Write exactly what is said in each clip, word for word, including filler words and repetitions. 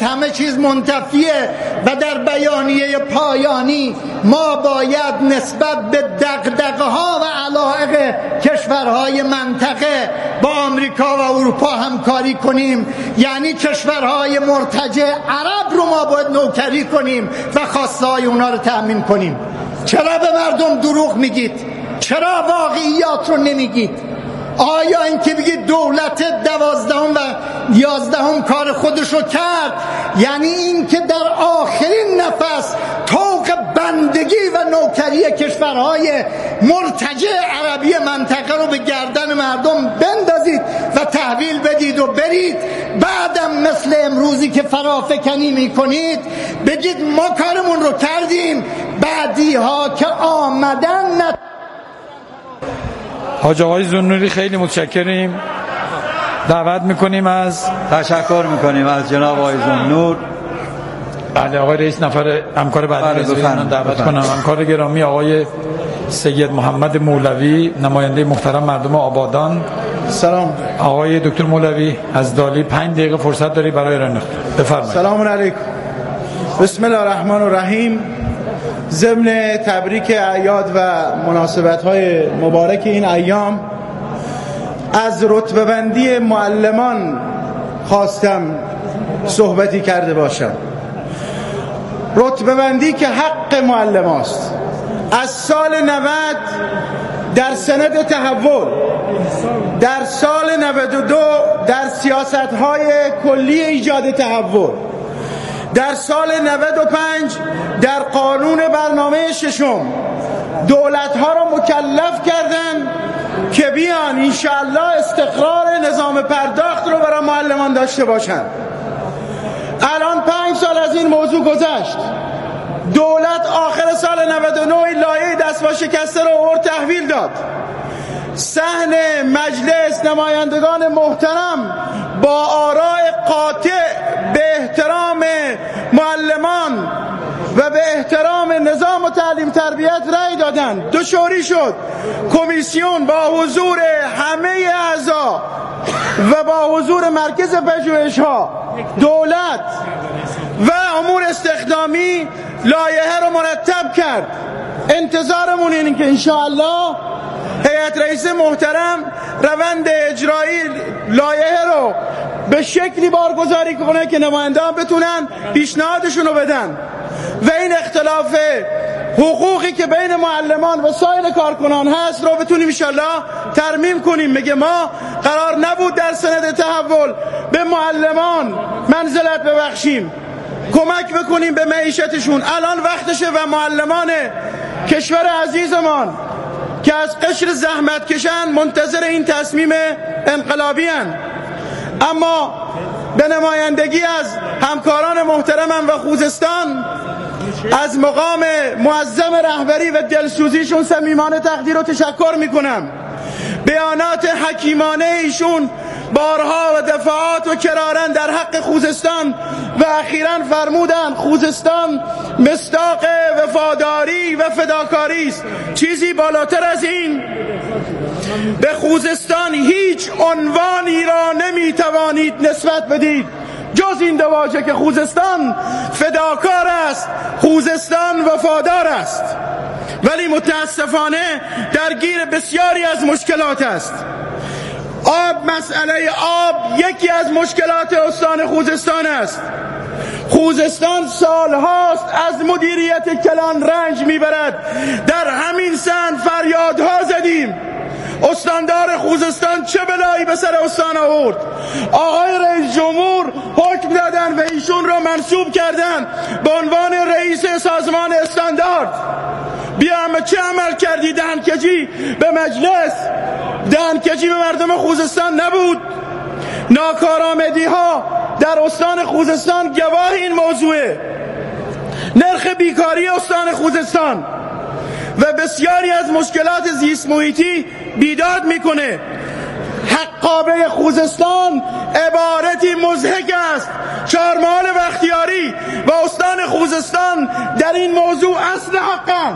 همه چیز منتفیه و در بیانیه پایانی ما باید نسبت به دغدغه ها و علایق کشورهای منطقه با آمریکا و اروپا همکاری کنیم. یعنی کشورهای مرتجع عرب رو ما باید نوکری کنیم و خواسته های اونا رو تأمین کنیم. چرا به مردم دروغ میگید؟ چرا واقعیات رو نمیگید؟ آیا اینکه بگید دولت دوازدهم و یازدهم کار خودشو کرد یعنی اینکه در آخرین نفس طوق بندگی و نوکری کشورهای مرتجع عربی منطقه رو به گردن مردم بندازید و تحویل بدید و برید بعدم مثل امروزی که فرافکنی میکنید بگید ما کارمون رو کردیم، بعدی ها که آمدن نت... حاج آقای ذوالنوری خیلی متشکریم. دعوت میکنیم از تشکر میکنیم از جناب آقای ذوالنور. بله آقای رئیس نفر همکار بعدی رو دعوت کنم. همکار گرامی آقای سید محمد مولوی نماینده محترم مردم آبادان. سلام. آقای دکتر مولوی از دالی پنج دقیقه فرصت داری برای ارائه. بفرمایید. سلام علیکم. بسم الله الرحمن الرحیم. ضمن تبریک اعیاد و مناسبت‌های مبارک این ایام از رتبه بندی معلمان خواستم صحبتی کرده باشم. رتبه بندی که حق معلم است. از سال نود در سند تحول، در سال نود و دو در سیاست‌های کلی ایجاد تحول، در سال نود و پنج در قانون برنامه ششم دولت‌ها را مکلف کردند که بیان انشاءالله استقرار نظام پرداخت رو برای معلمان داشته باشند. الان پنج سال از این موضوع گذشت. دولت آخر سال نود و نه لایحه دستمزد شکسته رو آورد تحویل داد. صحن مجلس نمایندگان محترم با آراء قاطع به احترام معلمان و به احترام نظام و تعلیم تربیت رأی دادند. دو شوری شد. کمیسیون با حضور همه اعضا و با حضور مرکز پژوهش‌ها، دولت و امور استخدامی لایحه رو مرتب کرد. انتظارمون اینه که انشاءالله هیئت رئیس محترم روند اجرایی لایحه رو به شکلی بارگذاری کنه که نمایندگان بتونن پیشنهادشون رو بدن و این اختلاف حقوقی که بین معلمان و سایر کارکنان هست رو بتونیم انشالله ترمیم کنیم. میگه ما قرار نبود در سند تحول به معلمان منزلت ببخشیم، کمک بکنیم به معیشتشون. الان وقتشه و معلمان کشور عزیزمان که از قشر زحمت کشن منتظر این تصمیم انقلابی هن. اما به نمایندگی از همکاران محترمم و خوزستان از مقام معظم رهبری و دلسوزیشون صمیمانه تقدیر و تشکر میکنم. بیانات حکیمانه ایشون بارها و دفاعات و کرارن در حق خوزستان و اخیراً فرمودن خوزستان مصداق وفاداری و فداکاری است. چیزی بالاتر از این به خوزستان هیچ عنوانی را نمیتوانید نسبت بدید جز این دو واژه که خوزستان فداکار است، خوزستان وفادار است. ولی متاسفانه درگیر بسیاری از مشکلات است. آب، مسئله آب یکی از مشکلات استان خوزستان است. خوزستان سالهاست از مدیریت کلان رنج میبرد. در همین سن فریادها زدیم. استاندار خوزستان چه بلایی به سر استان آورد؟ آقای رئیس جمهور حکم دادن و ایشون را منصوب کردن به عنوان رئیس سازمان استاندارد. بیا اما چه عمل کردی؟ دهنکجی به مجلس، دهنکجی به مردم خوزستان نبود. ناکارآمدی ها در استان خوزستان گواه این موضوعه. نرخ بیکاری استان خوزستان و بسیاری از مشکلات زیست محیطی بیداد میکنه. حقابه خوزستان عبارتی مضحک است. چهارمحال بختیاری و استان خوزستان در این موضوع اصل حقن.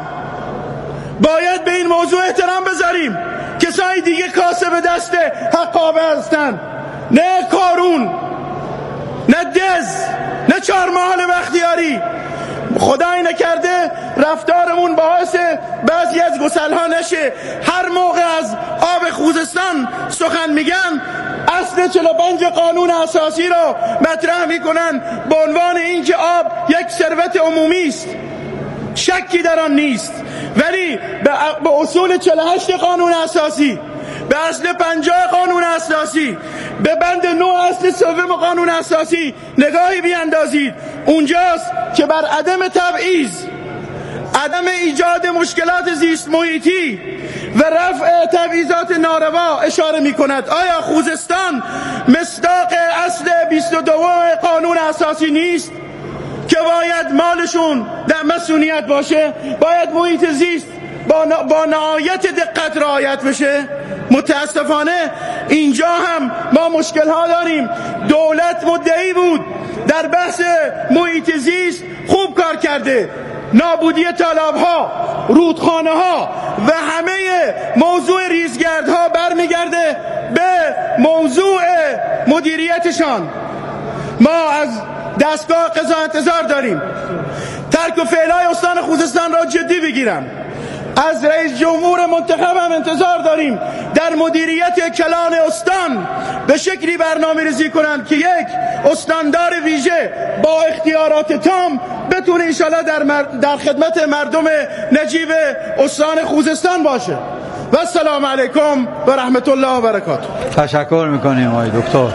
باید به این موضوع احترام بذاریم. کسای دیگه کاسب دست حقابه هستن، نه کارون، نه دز، نه چهار محال بختیاری. خدای نکرده رفتارمون باعث بعضی از گسل‌ها نشه. هر موقع از آب خوزستان سخن میگن اصل چهل و پنج قانون اساسی را مطرح میکنن به عنوان اینکه آب یک ثروت عمومی است، شکی در آن نیست، ولی به اصول چهل و هشت قانون اساسی، به اصل پنجاه قانون اساسی، به بند نه اصل سوم قانون اساسی نگاهی بیاندازید. اونجاست که بر عدم تبعیض، عدم ایجاد مشکلات زیست محیطی و رفع تبعیضات ناروا اشاره می کند. آیا خوزستان مصداق اصل بیست و دو قانون اساسی نیست که باید مالشون در مسئولیت باشه؟ باید محیط زیست با, با نهایت دقت رعایت بشه؟ متاسفانه اینجا هم ما مشکل ها داریم. دولت مدعی بود در بحث محیط زیست خوب کار کرده، نابودی تالاب‌ها، رودخانه‌ها و همه موضوع ریزگردها برمیگرده به موضوع مدیریتشان. ما از دستگاه قضا انتظار داریم ترک و فعل‌های استان خوزستان را جدی بگیرن. از رئیس جمهور منتخب هم انتظار داریم در مدیریت کلان استان به شکلی برنامه ریزی کنند که یک استاندار ویژه با اختیارات تام بتونه انشالله در, مر... در خدمت مردم نجیب استان خوزستان باشه. و السلام علیکم و رحمت الله و برکاته. تشکر میکنیم آقای دکتر.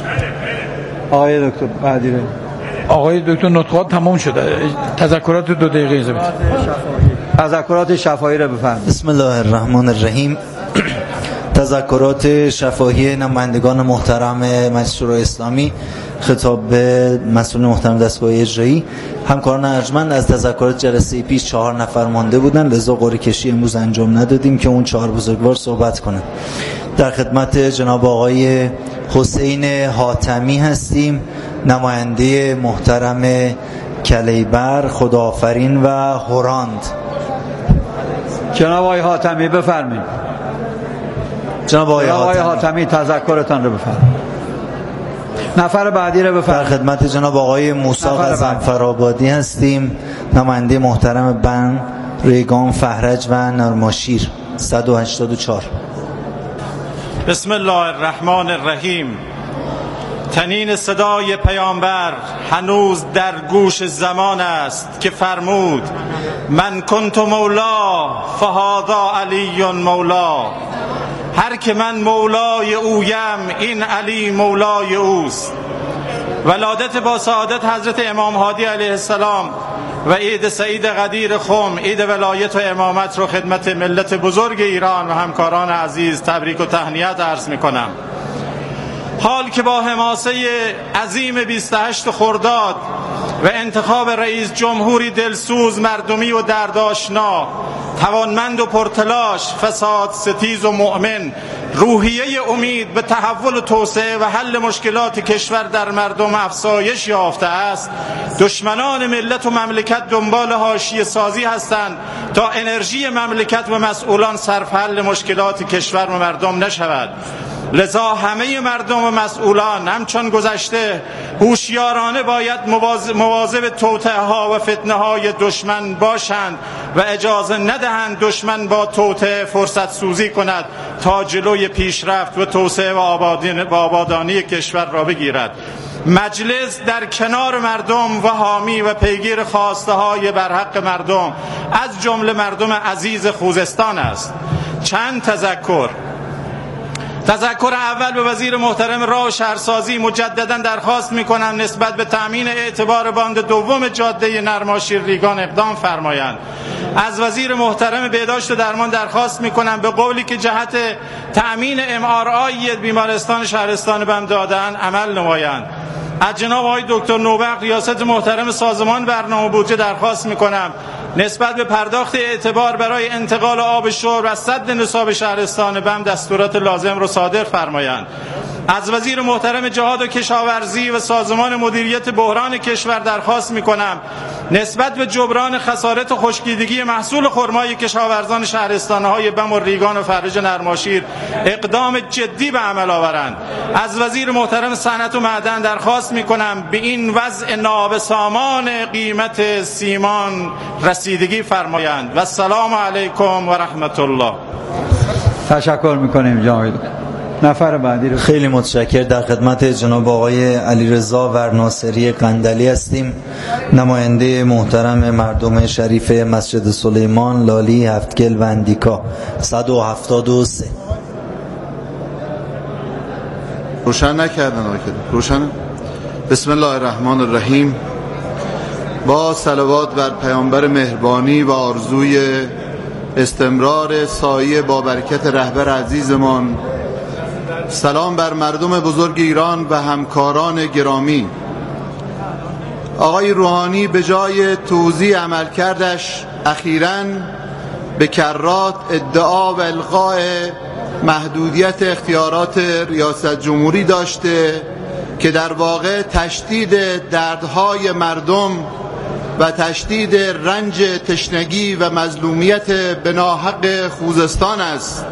آقای دکتر بعدی. آقای دکتر نطقات تمام شده. تذکرات دو دقیقه ایزه بید. تذکرات شفاهی را بفرمایید. بسم الله الرحمن الرحیم. تذکرات شفاهی نمایندگان محترم مجلس شورای اسلامی، خطاب به مسئول محترم دستگاه اجرایی. همکاران ارجمند، از تذکرات جلسه پیش چهار نفر مانده بودن، لذا قرعه کشی امروز انجام ندادیم که اون چهار بزرگوار صحبت کنند. در خدمت جناب آقای حسین حاتمی هستیم، نماینده محترم کلیبر، خداآفرین و هوراند. جناب آقای حاتمی بفرمایید. جناب آقای حاتمی. حاتمی تذکرتان رو بفرمایید. نفر بعدی رو بفرمایید. در خدمت جناب آقای موسی غضنفرآبادی هستیم، نماینده محترم بن، ریگان، فهرج و نرماشیر. صد و هشتاد و چهار. بسم الله الرحمن الرحیم. تنین صدای پیامبر هنوز در گوش زمان است که فرمود من کنت مولا فهذا علی مولا. هر که من مولای اویم این علی مولای اوست. ولادت با سعادت حضرت امام هادی علیه السلام و عید سعید قدیر خم، عید ولایت و امامت رو خدمت ملت بزرگ ایران و همکاران عزیز تبریک و تهنیت عرض می کنم. حال که با حماسه عظیم بیست و هشت خرداد و انتخاب رئیس جمهوری دلسوز، مردمی و دردآشنا، توانمند و پرتلاش، فساد ستیز و مؤمن، روحیه امید به تحول و توسعه و حل مشکلات کشور در مردم افزایش یافته است، دشمنان ملت و مملکت دنبال حاشیه سازی هستند تا انرژی مملکت و مسئولان صرف حل مشکلات کشور و مردم نشود. لذا همه مردم و مسئولان همچون گذشته هوشیارانه باید مواظب توطئه ها و فتنه های دشمن باشند و اجازه ندهند دشمن با توطئه فرصت سوزی کند تا جلوی پیشرفت و توسعه و آبادانی کشور را بگیرد. مجلس در کنار مردم و حامی و پیگیر خواسته های برحق مردم از جمله مردم عزیز خوزستان است. چند تذکر. تذکر اول به وزیر محترم راه و شهرسازی مجددا درخواست میکنم نسبت به تامین اعتبار باند دوم جاده نرماشیر ریگان اقدام فرمایند. از وزیر محترم بهداشت و درمان درخواست میکنم به قولی که جهت تامین ام آر آی بیمارستان شهرستان بم دادن عمل نمایند. از جناب آقای دکتر نوبخت ریاست محترم سازمان برنامه بودجه درخواست میکنم نسبت به پرداخت اعتبار برای انتقال آب شرب و سد نصاب شهرستان بم دستورات لازم را صادر فرمایند. از وزیر محترم جهاد و کشاورزی و سازمان مدیریت بحران کشور درخواست میکنم نسبت به جبران خسارات خشکیدگی محصول خرمای کشاورزان شهرستان‌های بم و ریگان و فرج نرماشیر اقدام جدی به عمل آورند. از وزیر محترم صنعت و معدن درخواست می‌کنم به این وضع نابسامان قیمت سیمان رسیدگی فرمایند. و السلام علیکم و رحمت الله. تشکر میکنیم جناب. نفر بعدی رو. خیلی متشکر. در خدمت جناب آقای علیرضا ورناصری قندلی هستیم، نماینده محترم مردم شریف مسجد سلیمان، لالی، هفتگل و اندیکا. صد و هفتاد و سه. روشن نکردن آقای روشن. بسم الله الرحمن الرحیم. با صلوات بر پیامبر مهربانی و آرزوی استمرار سایه با برکت رهبر عزیزمان، سلام بر مردم بزرگ ایران و همکاران گرامی. آقای روحانی به جای توضیح عملکردش اخیراً به کرات ادعا و الغاء محدودیت اختیارات ریاست جمهوری داشته که در واقع تشدید دردهای مردم و تشدید رنج تشنگی و مظلومیت به ناحق خوزستان است.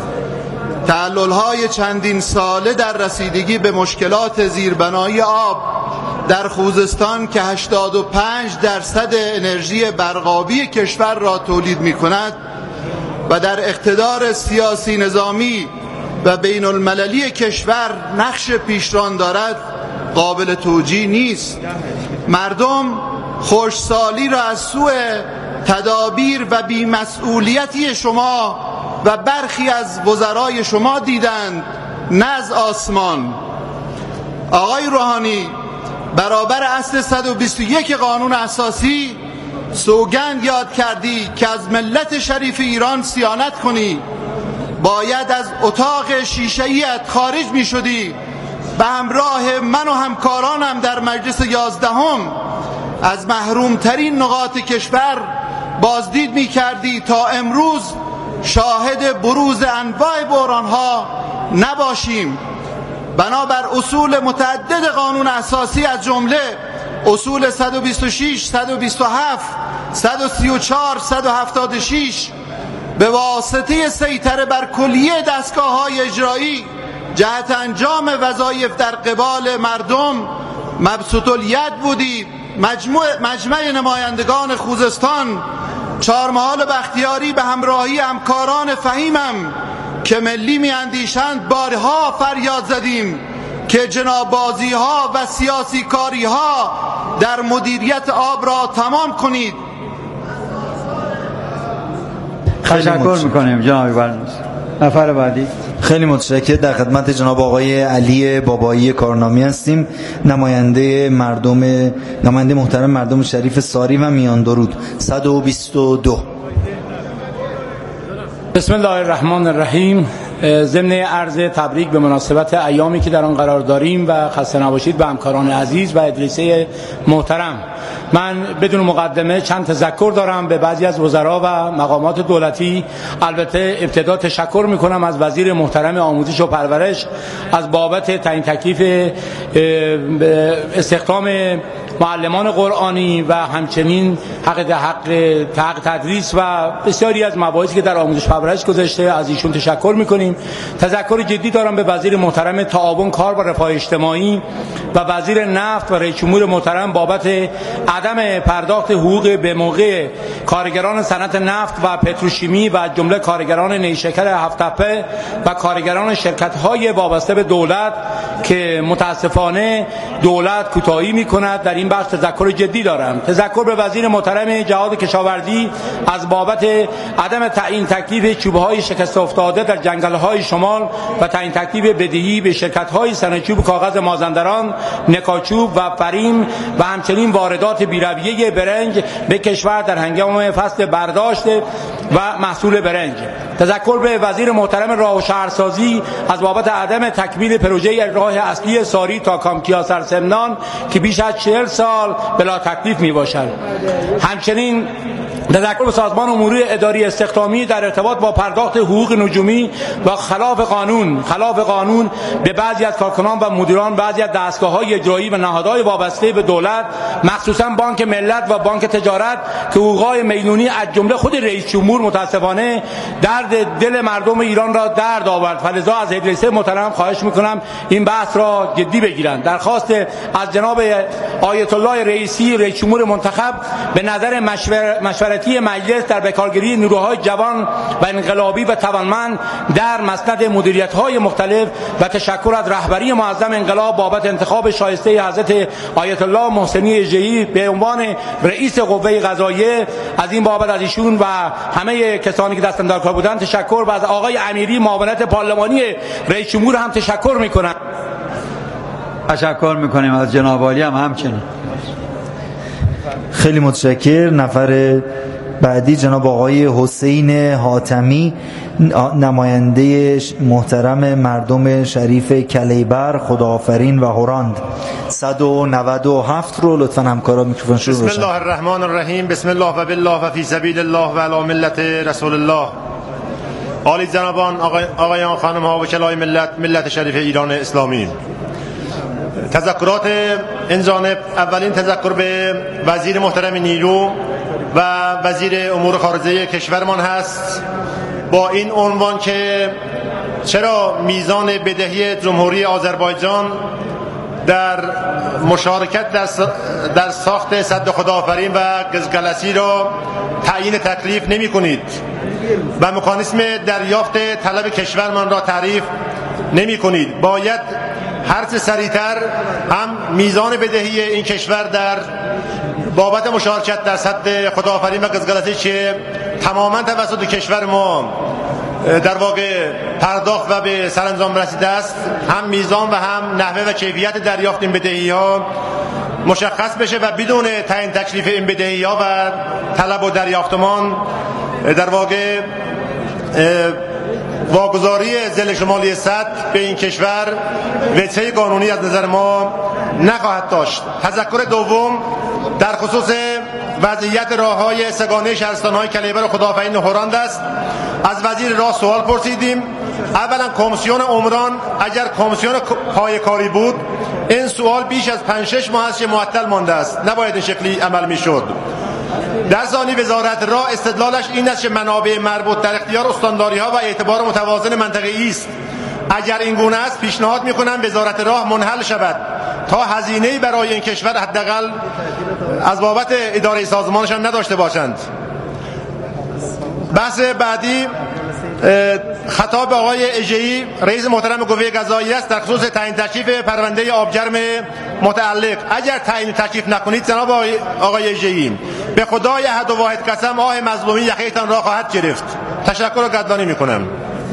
تعلل‌های چندین ساله در رسیدگی به مشکلات زیربنایی آب در خوزستان که هشتاد و پنج درصد انرژی برقابی کشور را تولید می‌کند و در اقتدار سیاسی نظامی و بین المللی کشور نقش پیشران دارد قابل توجیه نیست. مردم خشکسالی را از سوء تدابیر و بی‌مسئولیتی شما و برخی از وزرای شما دیدند، نه از آسمان. آقای روحانی، برابر اصل صد و بیست و یک قانون اساسی سوگند یاد کردی که از ملت شریف ایران صیانت کنی. باید از اتاق شیشه‌ایت خارج می شدی، به همراه من و همکارانم در مجلس یازدهم از محرومترین نقاط کشور بازدید می کردی تا امروز شاهد بروز انواع بحران‌ها نباشیم. بنابر اصول متعدد قانون اساسی از جمله اصول صد و بیست و شش، صد و بیست و هفت، صد و سی و چهار، صد و هفتاد و شش به واسطه سیطره بر کلیه دستگاه‌های اجرایی جهت انجام وظایف در قبال مردم مبسوط الید بودید. مجموع مجمع نمایندگان خوزستان، چهارمحال بختیاری به همراهی همکاران فهیمم که ملی میاندیشند بارها فریاد زدیم که جنابازی ها و سیاسی کاری ها در مدیریت آب را تمام کنید. تشکر میکنیم جناب ورناصری. نفر بعدی. خیلی متشکرم. در خدمت جناب آقای علی بابایی کارنامی هستیم، نماینده مردم نماینده محترم مردم شریف ساری و میان درود. صد و بیست و دو. بسم الله الرحمن الرحیم. ضمن عرض تبریک به مناسبت ایامی که در آن قرار داریم و خسته نباشید به همکاران عزیز و ادریسه محترم. من بدون مقدمه چند تذکر دارم به بعضی از وزرا و مقامات دولتی. البته ابتدا تشکر میکنم از وزیر محترم آموزش و پرورش از بابت تعیین تکلیف استخدام معلمان قرآنی و همچنین حق حق حق تدریس و بسیاری از مباحثی که در آموزش پرورش گذاشته، از ایشون تشکر میکنیم. تذکر جدی دارم به وزیر محترم تعاون کار و رفاه اجتماعی و وزیر نفت و رئیس جمهور محترم بابت عدم پرداخت حقوق به موقع کارگران صنعت نفت و پتروشیمی و جمله کارگران نیشکر هفت‌تپه و کارگران شرکت‌های وابسته به دولت که متاسفانه دولت کوتاهی می‌کند. در این بخش تذکر جدی دارم. تذکر به وزیر محترم جهاد کشاورزی از بابت عدم تعیین تکلیف چوب‌های شکسته افتاده در جنگل‌های شمال و تعیین تکلیف بدهی به شرکت‌های صنایع کاغذ مازندران، نکاچوب و فریم و همچنین واردات بی‌رویه برنج به کشور در هنگام فصل برداشت و محصول برنج. تذکر به وزیر محترم راه و شهرسازی از بابت عدم تکمیل پروژه راه اصلی ساری تا کامکیا سرسمنان که بیش از چهل سال بلا تکلیف می باشد. همچنین تذکر به سازمان امور اداری استخدامی در ارتباط با پرداخت حقوق نجومی و خلاف قانون خلاف قانون به بعضی از کارکنان و مدیران بعضی از دستگاه‌های اجرایی و نهادهای وابسته به دولت، مخصوصا بانک ملت و بانک تجارت که حقوق‌های میلیونی از جمله خود رئیس جمهور متاسفانه درد دل مردم ایران را درد آورد. فلذا از رئیس محترم خواهش میکنم این بحث را جدی بگیرند. درخواست از جناب آیت الله رئیسی رئیس جمهور منتخب به نظر مشور... مشورتی مجلس در بکارگیری نیروهای جوان و انقلابی و توانمند در مسند مدیریت‌های مختلف و تشکر از رهبری معظم انقلاب بابت انتخاب شایسته حضرت آیت الله محسنی اژه‌ای به عنوان رئیس قوه قضاییه. از این بابت از ایشون و همه کسانی که دستاندرکار بودند تشکر و از آقای امیری معاونت پارلمانی رئیس جمهور هم تشکر می‌کنم. تشکر می‌کنیم از جناب عالی هم همچنین. خیلی متشکر. نفر بعدی جناب آقای حسین حاتمی، نماینده محترم مردم شریف کلیبر، خداآفرین و هرند. صد و نود و هفت رو لطفاً همکارا میکروفون شروع باشن. بسم الله الرحمن الرحیم. بسم الله و بالله و فی سبیل الله و علی ملت رسول الله. عالی جنابان، آقایان، خانم ها و کلای ملت ملت شریف ایران اسلامی، تذکرات این جانب. اولین تذکر به وزیر محترم نیرو و وزیر امور خارجه کشورمان هست با این عنوان که چرا میزان بدهی جمهوری آذربایجان در مشارکت در در ساخت سد خداآفرین و قزقلسی را تعیین تکلیف نمی کنید و مکانیسم دریافت طلب کشورمان را تعریف نمی کنید. باید هرچه سریعتر هم میزان بدهی این کشور در بابت مشارکت در سد خداآفرین و قزقلسی که تماما توسط کشور ما در واقع پرداخت و به سرانجام رسیده است، هم میزان و هم نحوه و کیفیت دریافت این بدهی ها مشخص بشه و بدون تعیین تکلیف این بدهی ها و طلب و دریافتمان در واقع واگذاری ضلع شمالی سد به این کشور وجهه قانونی از نظر ما نخواهد داشت. تذکر دوم در خصوص وضعیت راههای سگانه شهرستان‌های کلیبر و خداآفرین و هرند است. از وزیر راه سوال پرسیدیم. اولا کمیسیون عمران اگر کمیسیون پایه‌کاری بود این سوال بیش از پنج شش ماه است که معطل مانده است، نباید این شکلی عمل می‌شد. در ثانی وزارت راه استدلالش این است که منابع مربوط در اختیار استانداری‌ها و اعتبار متوازن منطقه‌ای است. اگر این گونه است پیشنهاد می‌کنم وزارت راه منحل شود تا هزینه‌ای برای این کشور حداقل از بابت اداره سازمانشان نداشته باشند. بحث بعدی خطاب آقای اژه‌ای رئیس محترم قوه قضاییه است در خصوص تعیین تکلیف پرونده آبجرم متعلق. اگر تعیین تکلیف نکنید جناب آقای اژه‌ای به خدای احد و واحد قسم آه مظلومی یقیتان را خواهد گرفت. تشکر و قدردانی میکنم.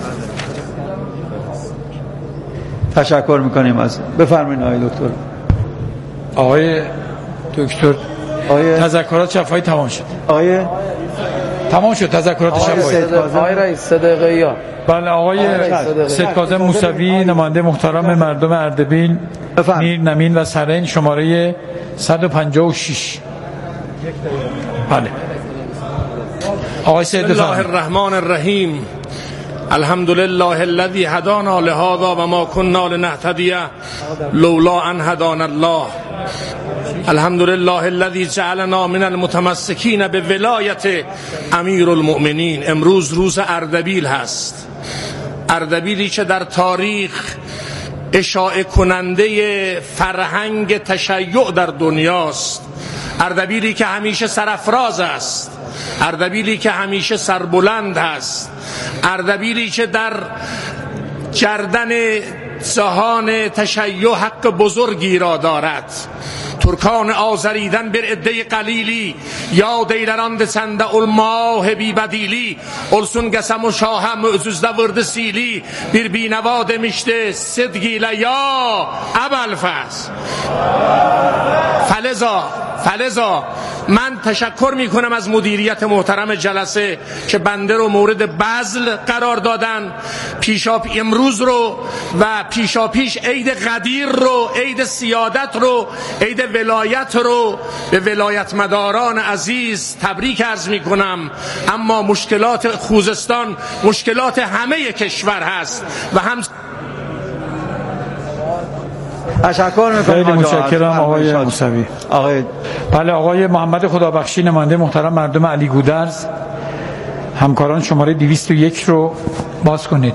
تشکر میکنیم از بفرمایید آقای دکتر. آقای دکتر آقای تذکرات شفاهی تمام شد. آقای تمام شد تذکرات شفاهی. آقای رئیس سه دقیقه یا بله. آقای سید کاظم موسوی نماینده محترم مردم اردبیل، میر نمین و سرین، شماره صد و پنجاه و شش. بله آقای سید. بسم الله الرحمن الرحیم. الحمد لله الذي هدانا لهذا و ما كنا لنهتدي لولا ان هدانا الله. الحمد لله الذي جعلنا من المتمسكين بولایت امیر المؤمنین. امروز روز اردبیل هست، اردبیلی که در تاریخ اشاعه کننده فرهنگ تشیع در دنیاست، اردبیلی که همیشه سرافراز است، اردبیلی که همیشه سربلند است، اردبیلی که در گردن جهان تشیع حق بزرگی را دارد. ترکان آزریدن بر عده قلیلی یا دیلران دسنده الماه بی بدیلی اولسون قسم و شاه معزوزده ورد سیلی bir بینوا demişti صدقیله یا ابوالفضل. فلزا فلزا من تشکر می کنم از مدیریت محترم جلسه که بنده رو مورد بذل قرار دادن، پیشا امروز رو و پیشا پیش عید قدیر رو، عید سیادت رو، عید ولایت رو به ولایت مداران عزیز تبریک عرض می کنم. اما مشکلات خوزستان مشکلات همه کشور هست و هم تشکر میکنم. خیلی متشکرم آقای موسوی. آقای بله، آقای محمد خدابخشی نماینده محترم مردم علی گودرز، همکاران شماره دویست و یک رو باز کنید.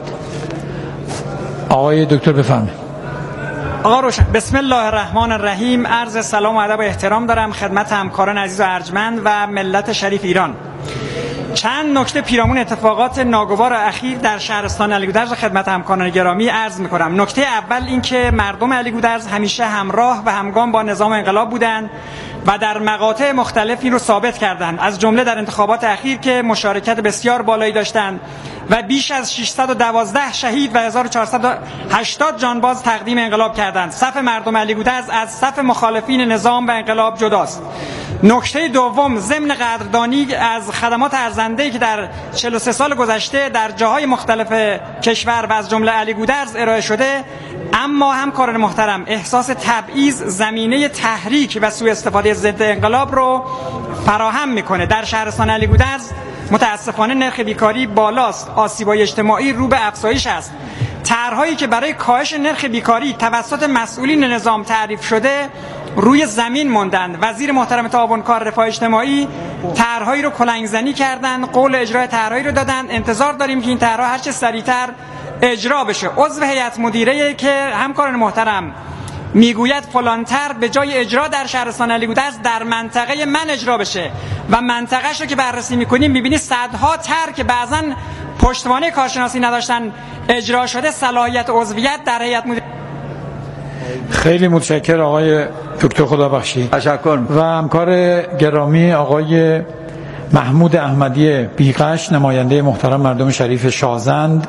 آقای دکتر بفرمایید. آقا روشن. بسم الله الرحمن الرحیم. عرض سلام و ادب و احترام دارم خدمت همکاران عزیز و ارجمند و ملت شریف ایران. چند نکته پیرامون اتفاقات ناگوار اخیر در شهرستان علی گودرز خدمت همکاران گرامی عرض می‌کنم. نکته اول این که مردم علی گودرز همیشه همراه و همگام با نظام انقلاب بودند و در مقاطع مختلفی رو ثابت کردند، از جمله در انتخابات اخیر که مشارکت بسیار بالایی داشتند و بیش از ششصد و دوازده شهید و هزار و چهارصد و هشتاد جانباز تقدیم انقلاب کردند. صف مردم علی گودرز از صف مخالفین نظام و انقلاب جداست. نکته دوم، ضمن قدردانی از خدمات ارزنده‌ای که در چهل و سه سال گذشته در جاهای مختلف کشور و از جمله علی گودرز ارائه شده، اما همکاران محترم احساس تبعیض زمینه تحریک و سوء استفاده ضد انقلاب رو فراهم میکنه. در شهرستان علی گودرز متاسفانه نرخ بیکاری بالاست، آسیب‌های اجتماعی رو به افزایش است. طرح‌هایی که برای کاهش نرخ بیکاری توسط مسئولین نظام تعریف شده روی زمین موندند. وزیر محترم تعاونکار رفاه اجتماعی طرح‌هایی رو کلنگ‌زنی کردند، قول اجرای طرح‌هایی رو دادند. انتظار داریم که این طرح‌ها هر چه سریعتر اجرا بشه. عضو هیئت مدیره که همکاران محترم میگوید فلانتر به جای اجرا در شهرستان علی گودرز در منطقه من اجرا بشه و منطقه‌اش رو که بررسی می‌کنیم می‌بینی صدها طرح که بعضاً پشتوانه کارشناسی نداشتن اجرا شده، صلاحیت عضویت در هیئت مدیره. خیلی متشکرم آقای دکتر خدابخشی. تشکر. و همکار گرامی آقای محمود احمدی بیغش نماینده محترم مردم شریف شازند،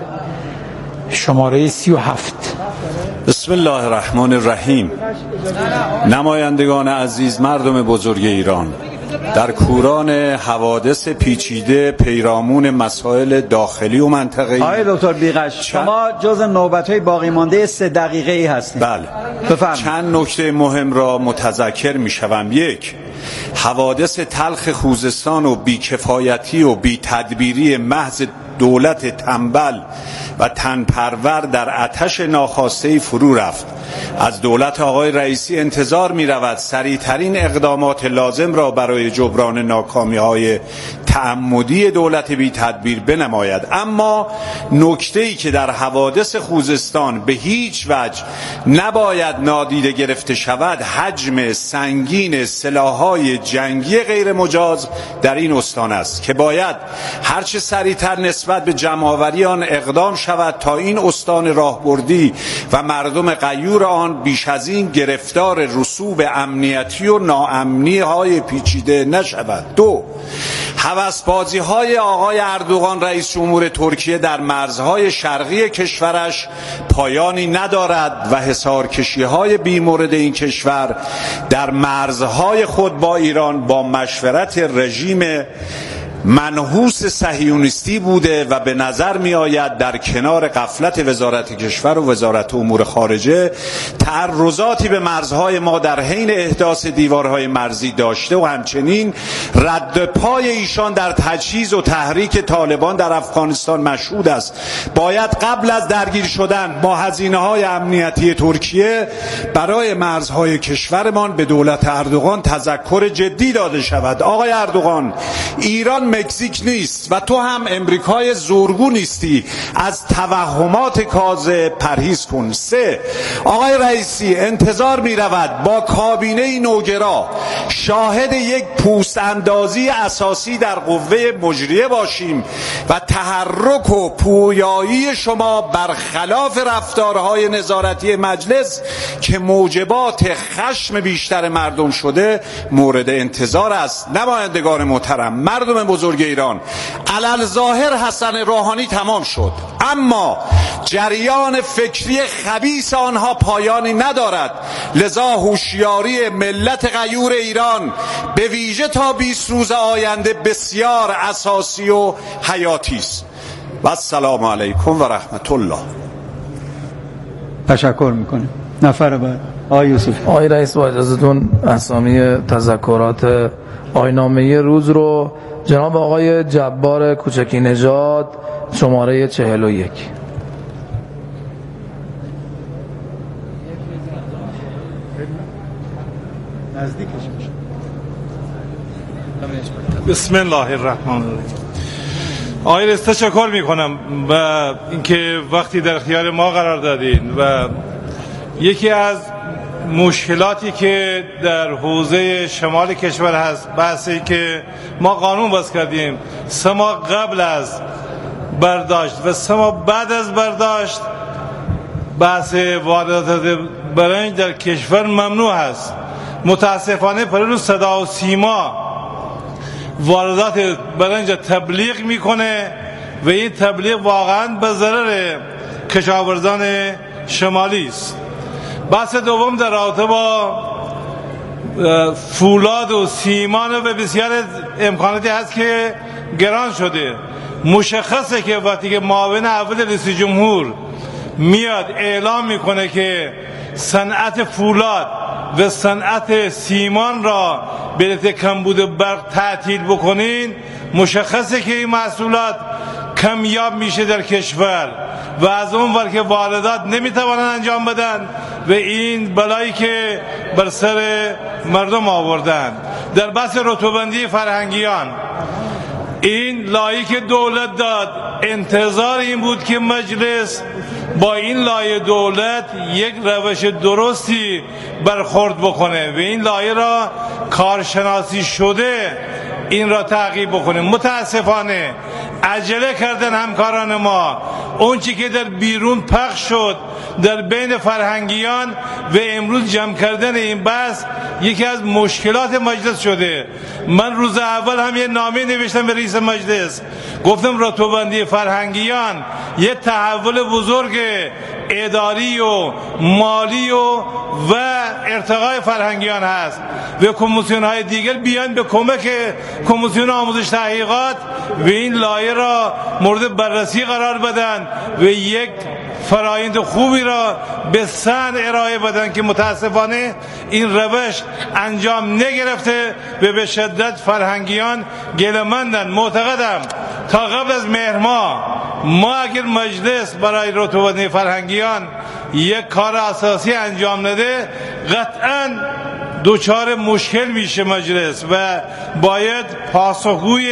شماره سی و هفت. بسم الله الرحمن الرحیم. نمایندگان عزیز، مردم بزرگ ایران، در کوران حوادث پیچیده پیرامون مسائل داخلی و منطقه‌ای. آقای دکتر بیغش، شما جز نوبت‌های باقی مانده سه دقیقه‌ای هستید. بله. بفرمایید. چند نکته مهم را متذکر می‌شوم. یک، حوادث تلخ خوزستان و بیکفایتی و بی‌تدبیری محض دولت تنبل و تنپرور در آتش ناخواسته فرو رفت. از دولت آقای رئیسی انتظار می رود سریعترین اقدامات لازم را برای جبران ناکامی های تعمدی دولت بی تدبیر بنماید. اما نکته‌ای که در حوادث خوزستان به هیچ وجه نباید نادیده گرفته شود، حجم سنگین سلاح‌های جنگی غیر مجاز در این استان است که باید هرچه سریعتر نسبت به جمع‌آوری آن اقدام شود تا این استان راهبردی و مردم غیور آن بیش از این گرفتار رسوب امنیتی و ناامنی های پیچیده نشود. دو، هوسبازی های آقای اردوغان رئیس جمهور ترکیه در مرزهای شرقی کشورش پایانی ندارد و حصارکشی های بیمورد این کشور در مرزهای خود با ایران با مشورت رژیم منحوس صهیونیستی بوده و به نظر می آید در کنار غفلت وزارت کشور و وزارت امور خارجه تعرضاتی به مرزهای ما در حین احداث دیوارهای مرزی داشته و همچنین رد پای ایشان در تجهیز و تحریک طالبان در افغانستان مشهود است. باید قبل از درگیر شدن با هزینه های امنیتی ترکیه برای مرزهای کشورمان به دولت اردوغان تذکر جدی داده شود. آقای اردوغان، ایران مکزیک نیست و تو هم امریکای زورگو نیستی. از توهمات کاذب پرهیز کن. سه، آقای رئیسی انتظار می رود با کابینه نوگرا شاهد یک پوست اندازی اساسی در قوه مجریه باشیم و تحرک و پویایی شما برخلاف رفتارهای نظارتی مجلس که موجبات خشم بیشتر مردم شده مورد انتظار است. نمایندگان محترم، مردم بزرگ بزرگ ایران. علل ظاهر حسن روحانی تمام شد، اما جریان فکری خبیث آنها پایانی ندارد. لذا هوشیاری ملت غیور ایران به ویژه تا بیست روز آینده بسیار اساسی و حیاتی است. و السلام علیکم و رحمت الله. تشکر میکنیم. نفر بعد آقای یوسف. آقای رئیس با اجازهتون اسامی تذکرات آیین‌نامه روز رو جناب آقای جبار کوچکی نژاد شماره چهل و یک. بسم الله الرحمن الرحیم. آقای رئیس تشکر میکنم و اینکه وقتی در اختیار ما قرار دادین و یکی از مشکلاتی که در حوزه شمال کشور هست بحثی که ما قانون وضع کردیم سه ماه قبل از برداشت و سه ماه بعد از برداشت بحث واردات برنج در کشور ممنوع هست. متاسفانه پرلو صدا و سیما واردات برنج تبلیغ میکنه و این تبلیغ واقعا به ضرر کشاورزان شمالی است. بحث دوم در رابطه با فولاد و سیمان و بسیار امکاناتی هست که گران شده. مشخصه که وقتی که معاون اول رئیس جمهور میاد اعلام میکنه که صنعت فولاد و صنعت سیمان را به علت کمبود برق تعطیل بکنین، مشخصه که این محصولات کمیاب میشه در کشور و از اون ور که واردات نمیتوانن انجام بدن و این بلایی که بر سر مردم آوردن. در بحث رتبه‌بندی فرهنگیان این لایحه‌ای که دولت داد انتظار این بود که مجلس با این لایحه دولت یک روش درستی برخورد بکنه و این لایحه را کارشناسی شده این را تعقیب بکنه. متاسفانه عجله کردن همکاران ما. اون چی که در بیرون پخش شد در بین فرهنگیان و امروز جمع کردن این بحث یکی از مشکلات مجلس شده. من روز اول هم یه نامه نوشتم به رئیس مجلس، گفتم رتبه‌بندی فرهنگیان یه تحول بزرگ اداری و مالی و و ارتقای فرهنگیان هست و کمیسیون های دیگر بیان به کمک کمیسیون آموزش تحقیقات و این لایحه را مورد بررسی قرار بدن و یک فرآیند خوبی را به سن ارائه بدن که متاسفانه این روش انجام نگرفته و به شدت فرهنگیان گله‌مندند. معتقدم تا قبل از مهر ماه ما اگر مجلس برای رتبه‌بندی فرهنگیان یک کار اساسی انجام نده قطعاً دوچار مشکل میشه مجلس و باید پاسخگوی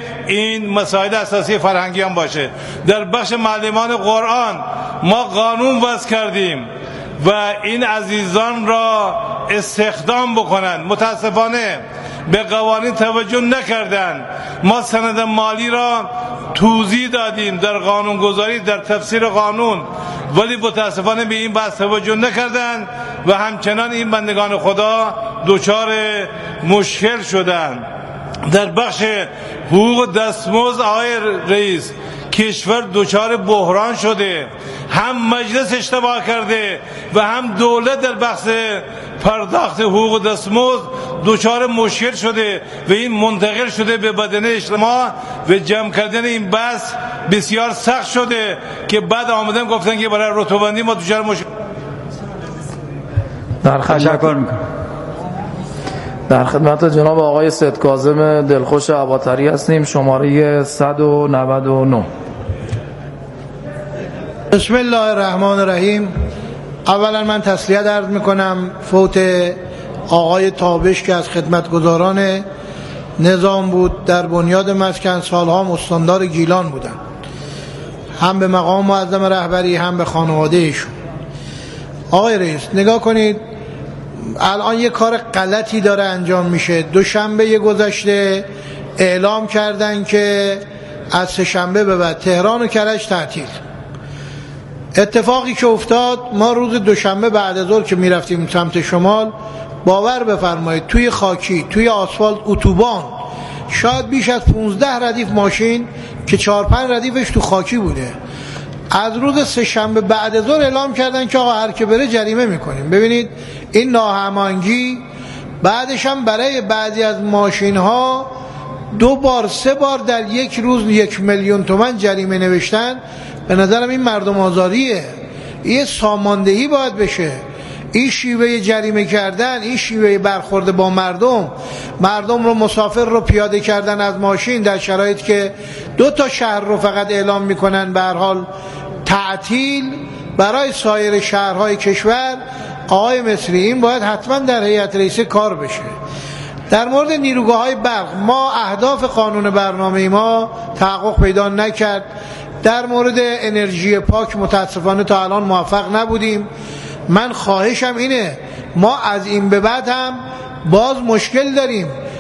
این مسائل اساسی فرهنگیان باشه. در بخش معلمان قرآن ما قانون وضع کردیم و این عزیزان را استخدام بکنند. متاسفانه به قوانین توجه نکردند. ما سند مالی را توضیح دادیم در قانون گذاری در تفسیر قانون، ولی متاسفانه به این بحث توجه نکردند و همچنان این بندگان خدا دچار مشکل شدند. در بخش حقوق دستمزد آقای رئیس کشور دچار بحران شده، هم مجلس اشتباه کرده و هم دولت در بحث پرداخت حقوق دستمزد دچار مشکل شده و این منتقل شده به بدنه اجتماع و جمع کردن این بحث بسیار سخت شده که بعد آمدن گفتن که برای رتبه‌بندی ما دچار مشکل. در خدمت در خدمت جناب آقای سید کاظم دلخوش اباطری هستیم، شماره صد و نود و نه. بسم الله الرحمن الرحیم. اولا من تسلیت عرض میکنم فوت آقای تابش که از خدمتگزاران نظام بود، در بنیاد مسکن سالها مستاندار گیلان بودن، هم به مقام معظم رهبری هم به خانواده ایشون. آقای رئیس نگاه کنید، الان یه کار غلطی داره انجام میشه. دوشنبه گذشته اعلام کردن که از سه شنبه به بعد تهران و کرج تعطیل. اتفاقی که افتاد، ما روز دوشنبه بعد از ظهر که میرفتیم سمت شمال، باور بفرمایید توی خاکی، توی آسفالت، اتوبان شاید بیش از پونزده ردیف ماشین که چهار پنج ردیفش تو خاکی بوده، از روز سه شنبه بعد ظهر اعلام کردن که آقا هر که بره جریمه میکنیم. ببینید این ناهماهنگی. بعدش هم برای بعضی از ماشین ها دو بار سه بار در یک روز یک میلیون تومان جریمه نوشتن. به نظرم این مردم آزاریه، این ساماندهی باید بشه. این شیوه جریمه کردن، این شیوه برخورد با مردم، مردم رو مسافر رو پیاده کردن از ماشین در شرایطی که دو تا شهر رو فقط اعلام میکنن به هر حال تعطیل برای سایر شهرهای کشور. آقای مصری این باید حتما در هیئت رئیسه کار بشه. در مورد نیروگاه های برق ما اهداف قانون برنامه ما تحقق پیدا نکرد. در مورد انرژی پاک متاسفانه تا الان موفق نبودیم. من خواهشم اینه، ما از این به بعد هم باز مشکل داریم.